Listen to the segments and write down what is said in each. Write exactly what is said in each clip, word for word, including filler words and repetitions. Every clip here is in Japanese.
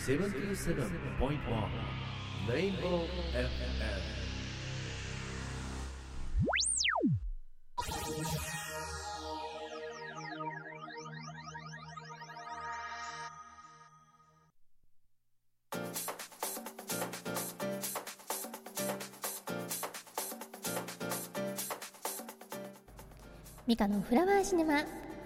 セブンティーセブンポイントワン Rainbow エフエム。 ミカのフラワーシネマ。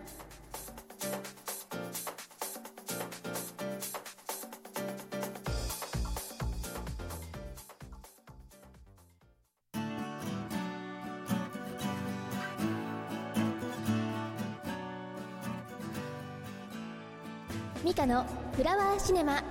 ミカのフラワーシネマ。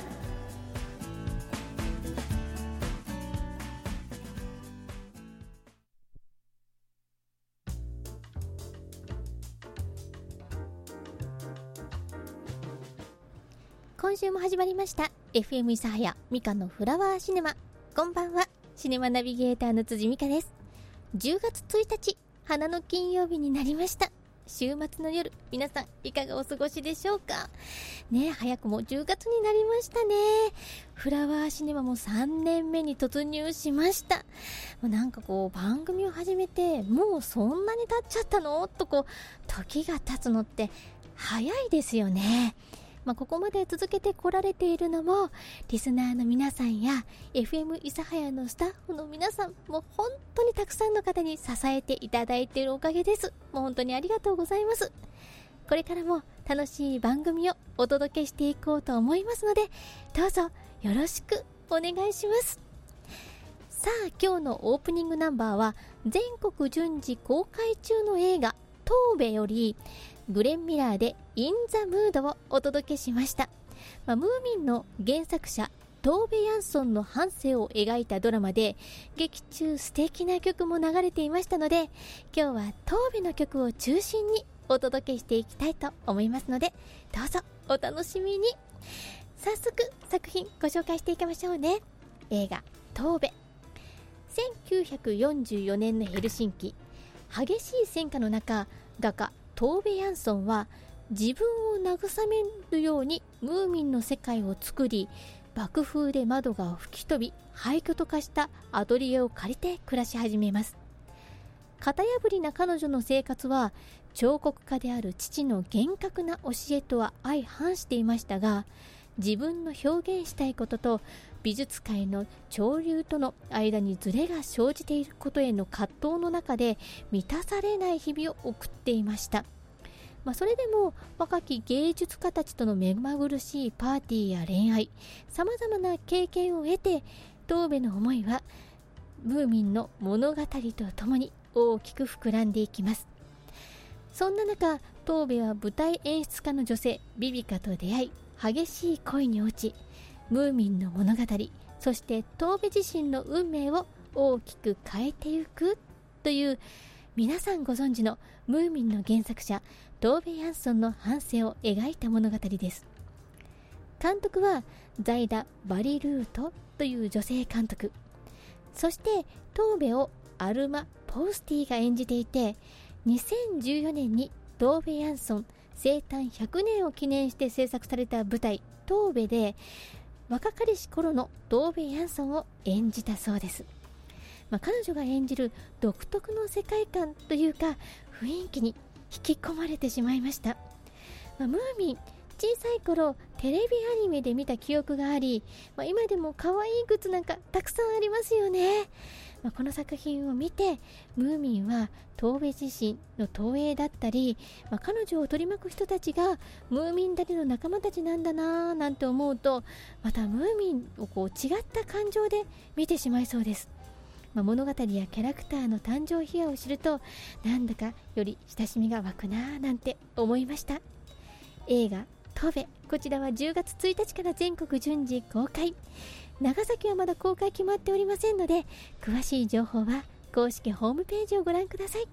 今週も始まりました エフエム 諫早ミカのフラワーシネマ。こんばんは、シネマナビゲーターの辻美香です。じゅうがつついたち、花の金曜日になりました。週末の夜、皆さんいかがお過ごしでしょうかね。え早くもじゅうがつになりましたね。フラワーシネマもさんねんめに突入しました。なんかこう番組を始めてもうそんなに経っちゃったのとこう時が経つのって早いですよね。まあ、ここまで続けてこられているのもリスナーの皆さんや エフエム 諫早のスタッフの皆さん、もう本当にたくさんの方に支えていただいているおかげです。もう本当にありがとうございます。これからも楽しい番組をお届けしていこうと思いますので、どうぞよろしくお願いします。さあ、今日のオープニングナンバーは全国順次公開中の映画トーベよりグレン・ミラーでイン・ザ・ムードをお届けしました。まあ、ムーミンの原作者トーベ・ヤンソンの半生を描いたドラマで、劇中素敵な曲も流れていましたので、今日はトーベの曲を中心にお届けしていきたいと思いますので、どうぞお楽しみに。早速作品ご紹介していきましょうね。映画トーベ。せんきゅうひゃくよんじゅうよねんのヘルシンキ、激しい戦火の中、画家トーベ・ヤンソンは自分を慰めるようにムーミンの世界を作り、爆風で窓が吹き飛び廃墟と化したアトリエを借りて暮らし始めます。型破りな彼女の生活は彫刻家である父の厳格な教えとは相反していましたが、自分の表現したいことと美術界の潮流との間にズレが生じていることへの葛藤の中で満たされない日々を送っていました。まあ、それでも若き芸術家たちとの目まぐるしいパーティーや恋愛、さまざまな経験を得て、トーベの思いはムーミンの物語とともに大きく膨らんでいきます。そんな中、トーベは舞台演出家の女性ビビカと出会い、激しい恋に落ち、ムーミンの物語、そしてトーベ自身の運命を大きく変えていくという、皆さんご存知のムーミンの原作者トーベ・ヤンソンの半生を描いた物語です。監督はザイダ・バリルートという女性監督、そしてトーベをアルマ・ポウスティが演じていて、にせんじゅうよねんにトーベ・ヤンソン生誕ひゃくねんを記念して制作された舞台トーベで若かりし頃のトーベ・ヤンソンを演じたそうです。まあ、彼女が演じる独特の世界観というか雰囲気に引き込まれてしまいました。まあ、ムーミン、小さい頃テレビアニメで見た記憶があり、まあ、今でも可愛いグッズなんかたくさんありますよね。まあ、この作品を見てムーミンはトーベ自身の投影だったり、まあ、彼女を取り巻く人たちがムーミン谷の仲間たちなんだなぁなんて思うと、またムーミンをこう違った感情で見てしまいそうです。まあ、物語やキャラクターの誕生秘話を知ると、なんだかより親しみが湧くなぁなんて思いました。映画トーベ、こちらはじゅうがつついたちから全国順次公開。長崎はまだ公開決まっておりませんので、詳しい情報は公式ホームページをご覧ください。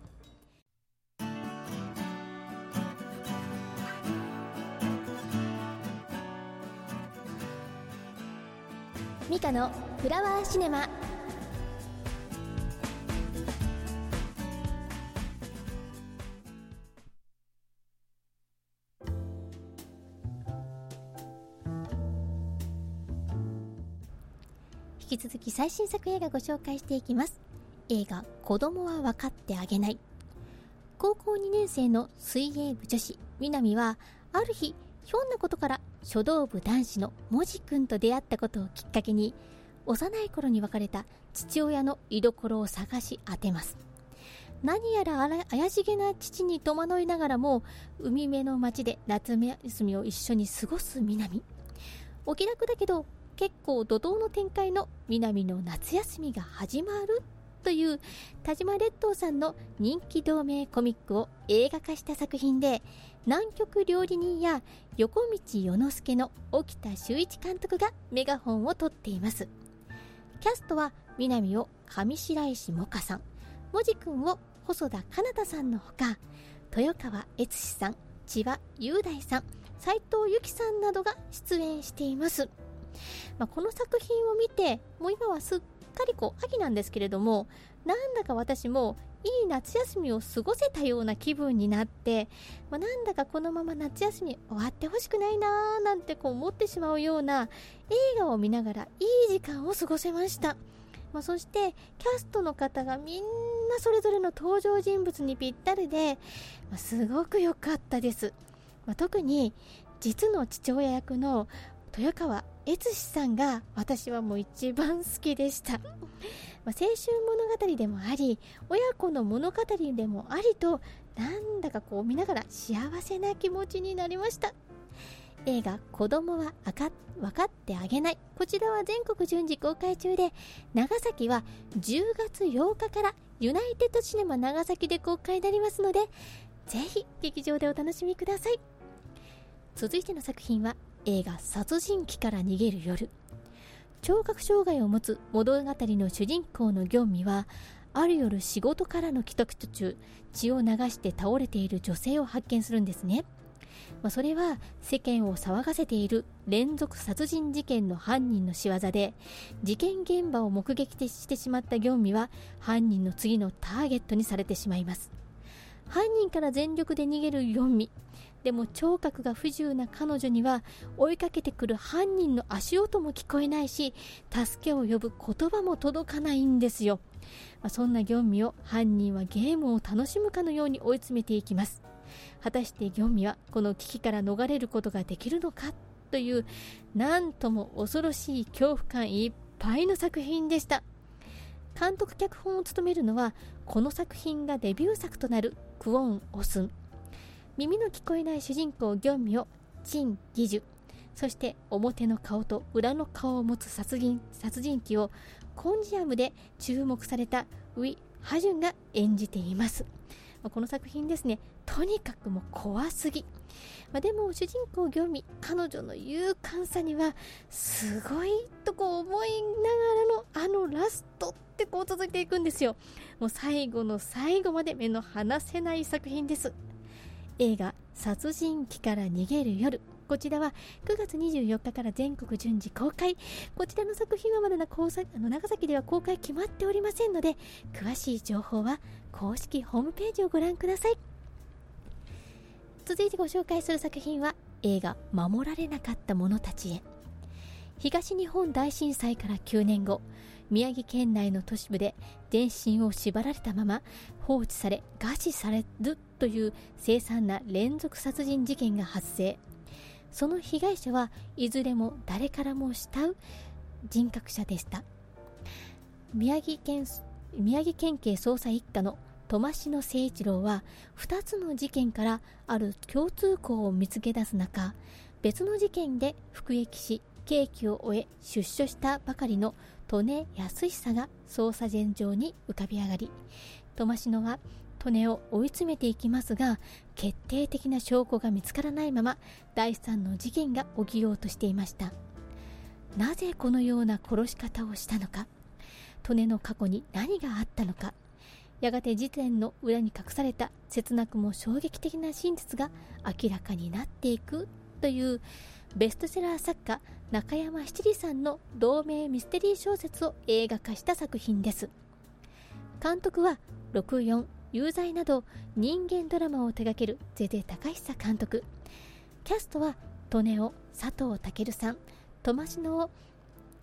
ミカのフラワーシネマ。 引き続き最新作映画ご紹介していきます。映画子供は分かってあげない。高校にねん生の水泳部女子南はある日ひょんなことから書道部男子のもじくんと出会ったことをきっかけに幼い頃に別れた父親の居所を探し当てます。何やら怪しげな父に戸惑いながらも海辺の町で夏休みを一緒に過ごす南。お気楽だけど結構怒涛の展開の南の夏休みが始まるという田島列島さんの人気同名コミックを映画化した作品で、南極料理人や横道世之助の沖田修一監督がメガホンを取っています。キャストは南を上白石萌歌さん、もじくんを細田佳央太さんのほか、豊川悦司さん、千葉雄大さん、斉藤由貴さんなどが出演しています。まあ、この作品を見てもう今はすっかりこう秋なんですけれども、なんだか私もいい夏休みを過ごせたような気分になって、まあ、なんだかこのまま夏休み終わってほしくないなーなんてこう思ってしまうような映画を見ながらいい時間を過ごせました。まあ、そしてキャストの方がみんなそれぞれの登場人物にぴったりで、まあ、すごく良かったです。まあ、特に実の父親役の豊川悦司さんが私はもう一番好きでした。まあ、青春物語でもあり親子の物語でもありと、なんだかこう見ながら幸せな気持ちになりました。映画子供はあか分かってあげない、こちらは全国順次公開中で、長崎はじゅうがつようかからユナイテッドシネマ長崎で公開になりますので、ぜひ劇場でお楽しみください。続いての作品は映画殺人鬼から逃げる夜。聴覚障害を持つ物語の主人公のギョンミは、ある夜仕事からの帰宅途中、血を流して倒れている女性を発見するんですね。まあ、それは世間を騒がせている連続殺人事件の犯人の仕業で、事件現場を目撃してしまったギョンミは犯人の次のターゲットにされてしまいます。犯人から全力で逃げるギョンミでも、聴覚が不自由な彼女には追いかけてくる犯人の足音も聞こえないし、助けを呼ぶ言葉も届かないんですよ。まあ、そんなギョンミを犯人はゲームを楽しむかのように追い詰めていきます。果たしてギョンミはこの危機から逃れることができるのかという、なんとも恐ろしい恐怖感いっぱいの作品でした。監督脚本を務めるのはこの作品がデビュー作となるクォン・オスン。耳の聞こえない主人公ギョンミをチン・ギジュ、そして表の顔と裏の顔を持つ殺人、殺人鬼をコンジアムで注目されたウィ・ハジュンが演じています。この作品ですね、とにかくもう怖すぎ。まあ、でも主人公ギョンミ、彼女の勇敢さにはすごいとこう思いながらのあのラストってこう続いていくんですよ。もう最後の最後まで目の離せない作品です。映画殺人鬼から逃げる夜、こちらはくがつにじゅうよっかから全国順次公開。こちらの作品はまだなあの長崎では公開決まっておりませんので、詳しい情報は公式ホームページをご覧ください。続いてご紹介する作品は映画守られなかった者たちへ。東日本大震災からきゅうねんご、宮城県内の都市部で全身を縛られたまま放置され餓死されるという凄惨な連続殺人事件が発生。その被害者はいずれも誰からも慕う人格者でした。宮城県、宮城県警捜査一課の苫篠誠一郎はふたつの事件からある共通項を見つけ出す中、別の事件で服役し刑期を終え出所したばかりの利根康久が捜査線上に浮かび上がり、苫篠は利根を追い詰めていきますが、決定的な証拠が見つからないまま第三の事件が起きようとしていました。なぜこのような殺し方をしたのか、利根の過去に何があったのか、やがて事件の裏に隠された切なくも衝撃的な真実が明らかになっていくというベストセラー作家中山七里さんの同名ミステリー小説を映画化した作品です。監督はろくじゅうよん、有罪など人間ドラマを手掛ける瀬出隆久監督。キャストは利根を佐藤健さん、苫篠を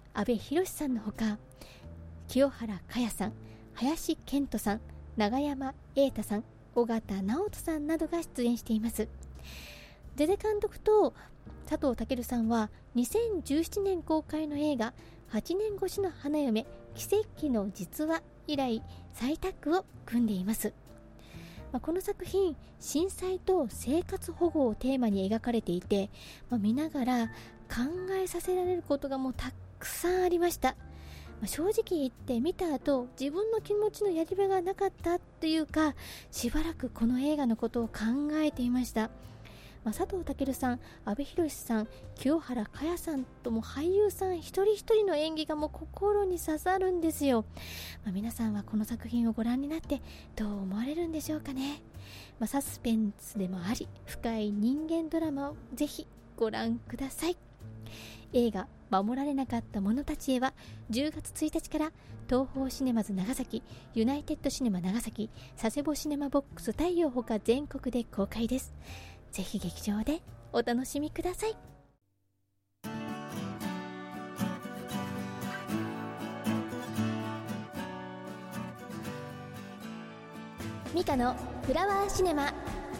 阿部寛さんのほか、清原果耶さん、林遣都さん、永山瑛太さん、緒方直人さんなどが出演しています。ゼゼ監督と佐藤健さんはにせんじゅうななねん公開の映画はちねん越しの花嫁奇跡の実話以来再タッグを組んでいます。まあ、この作品、震災と生活保護をテーマに描かれていて、まあ、見ながら考えさせられることがもうたくさんありました。まあ、正直言って見た後、自分の気持ちのやり場がなかったというか、しばらくこの映画のことを考えていました。まあ、佐藤健さん、阿部寛さん、清原果耶さんとも俳優さん一人一人の演技がもう心に刺さるんですよ。まあ、皆さんはこの作品をご覧になってどう思われるんでしょうかね。まあ、サスペンスでもあり深い人間ドラマをぜひご覧ください。映画守られなかった者たちへはじゅうがつついたちから東宝シネマズ長崎、ユナイテッドシネマ長崎、佐世保シネマボックス太陽ほか全国で公開です。ぜひ劇場でお楽しみください。ミカのフラワーシネマ。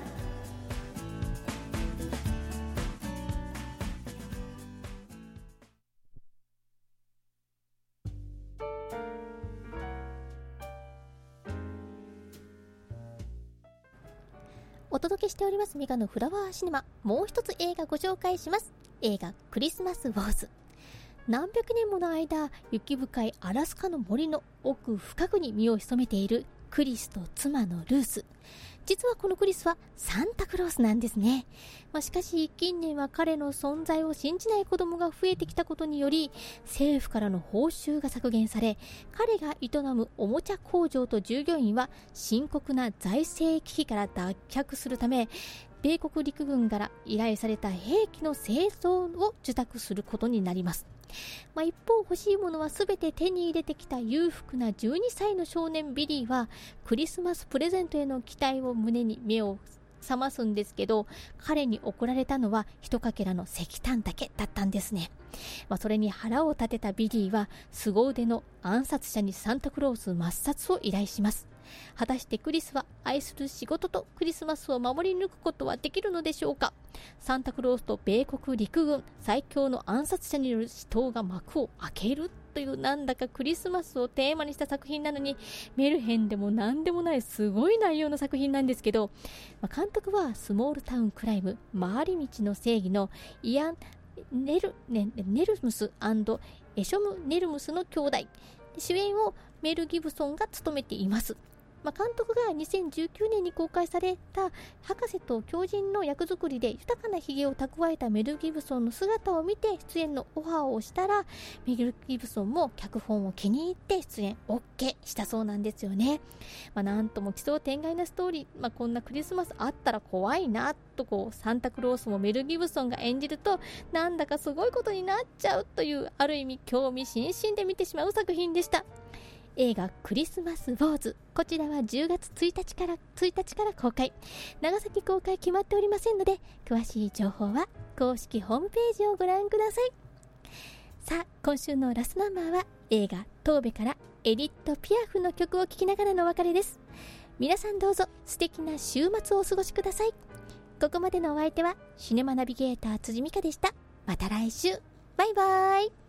お届けしておりますミカのフラワーシネマ。もう一つ映画ご紹介します。映画クリスマスウォーズ。何百年もの間、雪深いアラスカの森の奥深くに身を潜めているクリスと妻のルース。実はこのクリスはサンタクロースなんですね。まあ、しかし近年は彼の存在を信じない子供が増えてきたことにより、政府からの報酬が削減され、彼が営むおもちゃ工場と従業員は深刻な財政危機から脱却するため、米国陸軍から依頼された兵器の製造を受託することになります。まあ、一方欲しいものは全て手に入れてきた裕福なじゅうにさいの少年ビリーは、クリスマスプレゼントへの期待を胸に目を覚ますんですけど、彼に贈られたのは一かけらの石炭だけだったんですね。まあ、それに腹を立てたビリーは凄腕の暗殺者にサンタクロース抹殺を依頼します。果たしてクリスは愛する仕事とクリスマスを守り抜くことはできるのでしょうか。サンタクロースと米国陸軍最強の暗殺者による死闘が幕を開けるという、なんだかクリスマスをテーマにした作品なのにメルヘンでもなんでもないすごい内容の作品なんですけど、まあ、監督はスモールタウンクライム回り道の正義のイアン・ネル、ネ、ネルムス&エショム・ネルムスの兄弟、主演をメル・ギブソンが務めています。まあ、監督がにせんじゅうきゅうねんに公開された博士と狂人の役作りで豊かなひげを蓄えたメル・ギブソンの姿を見て出演のオファーをしたら、メル・ギブソンも脚本を気に入って出演 OK したそうなんですよね。まあ、なんとも奇想天外なストーリー、まあ、こんなクリスマスあったら怖いなとこうサンタクロースもメル・ギブソンが演じるとなんだかすごいことになっちゃうという、ある意味興味津々で見てしまう作品でした。映画クリスマスウォーズ、こちらはじゅうがつついたちからついたちから公開。長崎公開決まっておりませんので、詳しい情報は公式ホームページをご覧ください。さあ、今週のラストナンバーは映画トーベからエディット・ピアフの曲を聴きながらのお別れです。皆さんどうぞ素敵な週末をお過ごしください。ここまでのお相手はシネマナビゲーター辻美香でした。また来週、バイバイ。